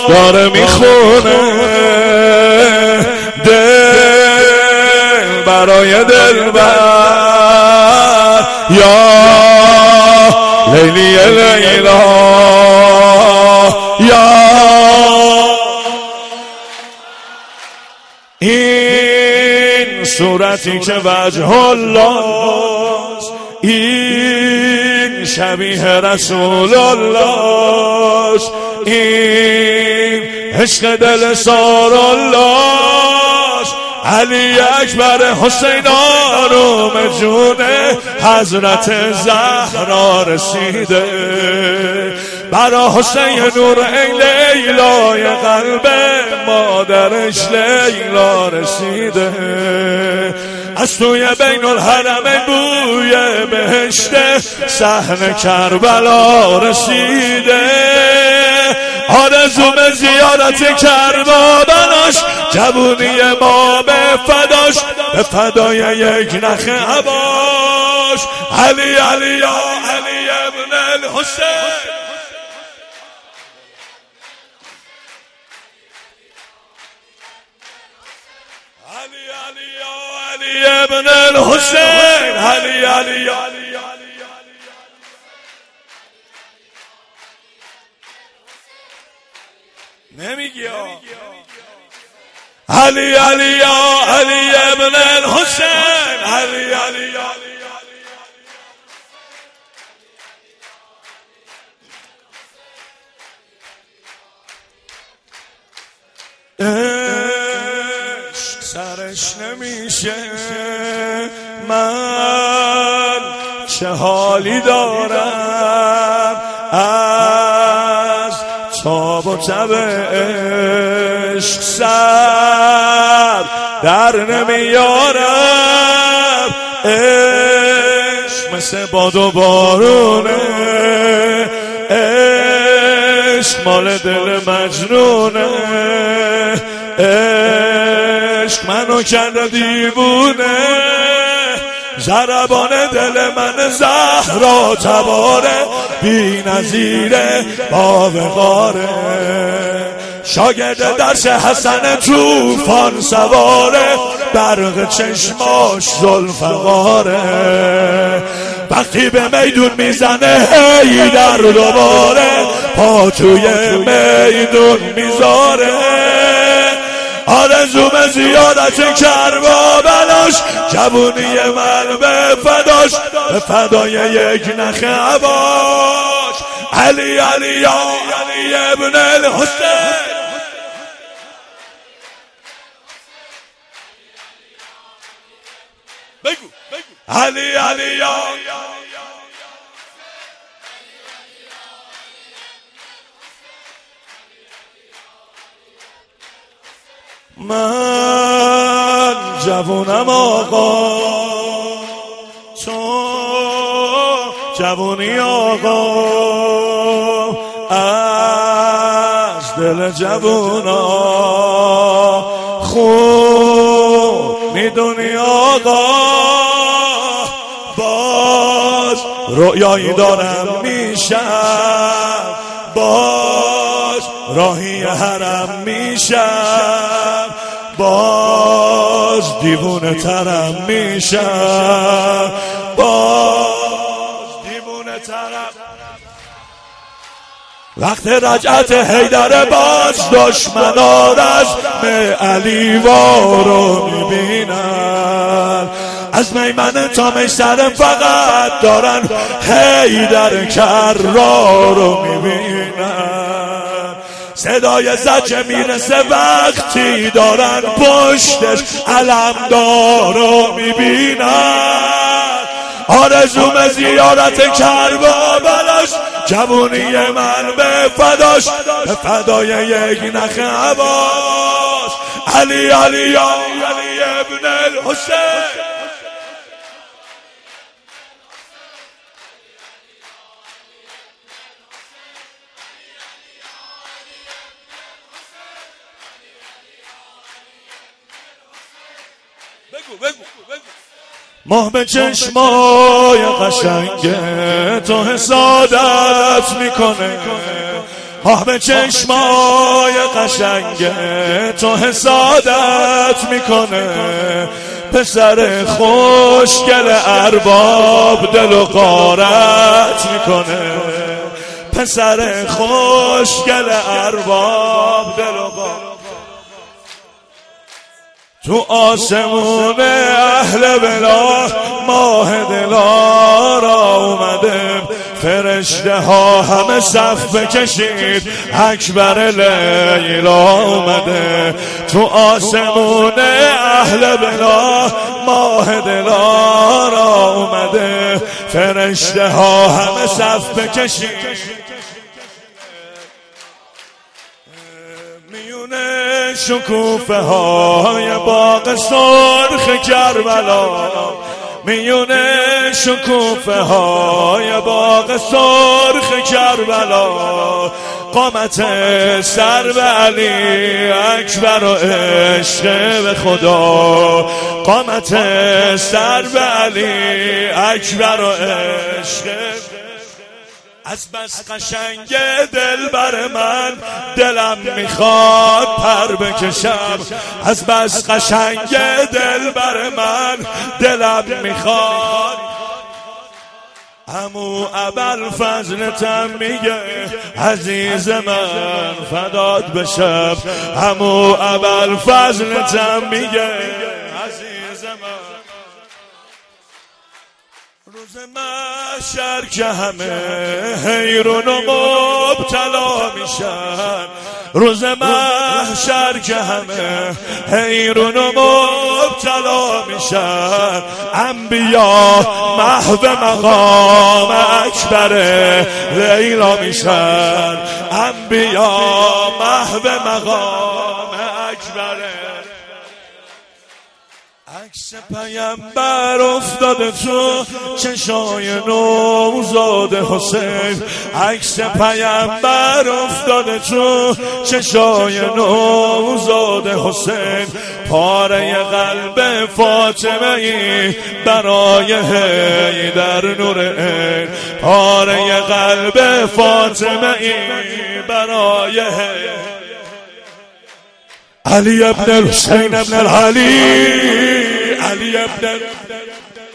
داره میخونه دل برای دلبر یا لیلی لیلا یا این صورتی که وجه الله این شبیه رسول الله این عشق دل سار الله علی اکبر حسین آروم جون حضرت زهرا رسیده برا حسین نور ای لیلای قلب مادرش لیلا رسیده از توی بین الحرمین بوی بهشت صحن کربلا رسیده آرزو به زیارت کربلاش جوونی ما به فداش به فدای یک نخ عباش علی علی یا علی ابن الحسین علی علی یا علی ابن الحسین علی علی یا نمیگی علی علی یا علی ابن الحسین علی علی یا عشق سرش نمیشه من چه حالی دارم از تاب و تب عشق سر در نمیارم عشق مثل باد و بارونه عشق مال دل مجنونه عشق منو کرده دیوونه ضربان دل من زهرا تباره بی نظیره باوقاره شاگرد درس حسن توفان سواره برق چشماش ذوالفقاره وقتی به میدون میزنه هی در دوباره پا توی میدون میذاره آرزو به زیارت کربلاش جوونی من به فداش به فدای یک نخ عباش علی علی یا علی ابن الحسین بگو علی علی یا من جوونم آقا تو جوونی آقا از دل جوونا خوب میدونی آقا باز رویایی دارم میشم باز راهی حرم میشم باز دیوونه ترم میشم باز دیوونه ترم وقت رجعت حیدر باز دشمنا رزم علی وارو میبینن از میمن تا میسر فقط دارن حیدر کرارو میبینن صدای زجه میرسه وقتی دارن پشتش علمدارو میبینن آرزو به زیارت کربلاش جوونی من به فداش به فدای یک نخ عباس علی علی یا علی ابن الحسین ماه به چشمای قشنگ تو حسادت میکنه آه به چشمای قشنگ تو حسادت میکنه، پسر خوشگل ارباب دل و غارت میکنه، پسر خوشگل ارباب دل و غارت. تو آسمون اهل بلا ماه دلارا اومده، فرشته ها همه صف بکشید اکبر لیلا اومده. تو آسمون اهل بلا ماه دلارا اومده، فرشته ها همه صف بکشید میونه شکوفه های باغ سرخ کربلا، میونه شکوفه های باغ سرخ کربلا، قامت سر به علی اکبر و عشق به خدا، قامت سر به علی اکبر و عشق. از بس قشنگ دل بر من دلم میخواد پر بکشم، از بس قشنگ دل بر من دلم میخواد. عمو ابوالفضلتم میگه عزیز من فدات بشم، عمو ابوالفضلتم میگه عزیز من. روز محشر که همه حیرون و مبتلا میشن، روز محشر که همه حیرون و مبتلا میشن، انبیا محو مقام اکبر لیلا میشن، انبیا محو مقام اکبر. عکس پیامبر افتاده تو چشای نوزاد حسین، عکس پیامبر افتاده تو چشای نوزاد حسین، پاره قلب فاطمه ای برای حیدر نور عین، پاره قلب فاطمه ای برای حیدر. علی ابن الحسین ابن العلی، علی ابن